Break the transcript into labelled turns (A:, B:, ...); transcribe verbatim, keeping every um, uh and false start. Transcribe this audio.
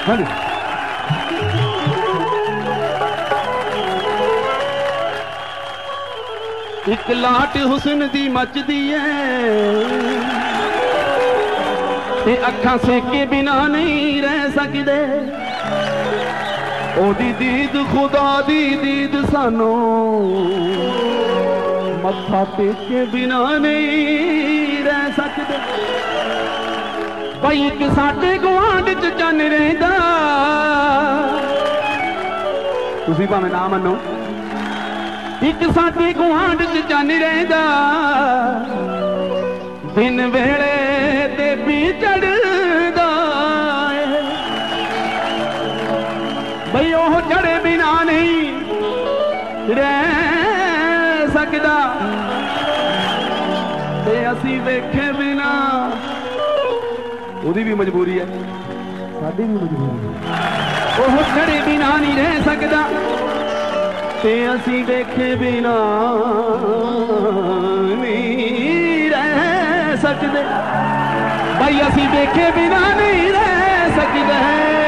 A: एक लाट हुस्न दी मचदी है ते अखां सेके बिना नहीं रह सकदे ओदी दीद खुदा दी दीद सानू मत्था टेके बिना नहीं रह सकदे भाई एक साडे गुआंढ च चन रहिंदा तुसीं भावें ना मन्नो एक साडे गुआंढ च चन रहिंदा दिन वेले ते भी चढ़दा बई ओह चढ़े बिना नहीं रह सकदा ते असीं वेखे बिना ओदी भी मजबूरी है साडी भी मजबूरी है ओह चढ़े बिना नहीं रह सकदा ते असीं वेखे बिना नहीं रह सकदे भाई असीं वेखे बिना नहीं रह सकदे